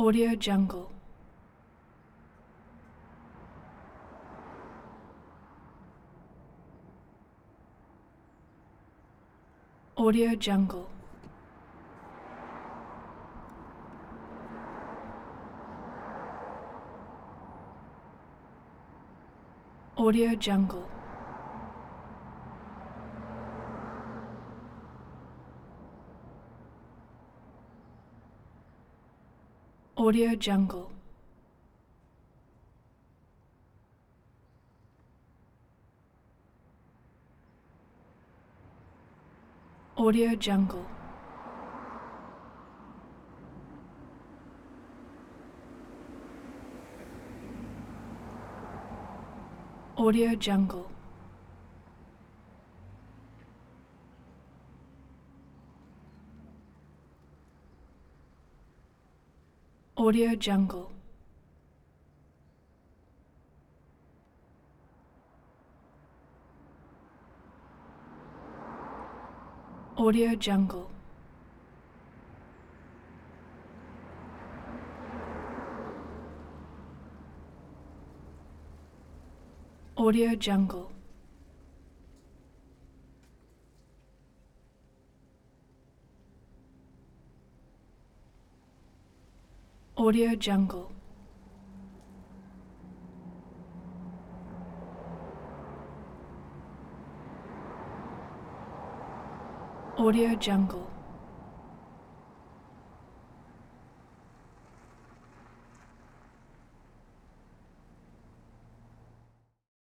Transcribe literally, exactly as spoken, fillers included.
Audio Jungle. Audio Jungle. Audio Jungle. Audio Jungle. Audio Jungle. Audio Jungle. Audio Jungle. Audio Jungle. Audio Jungle. Audio Jungle. Audio Jungle.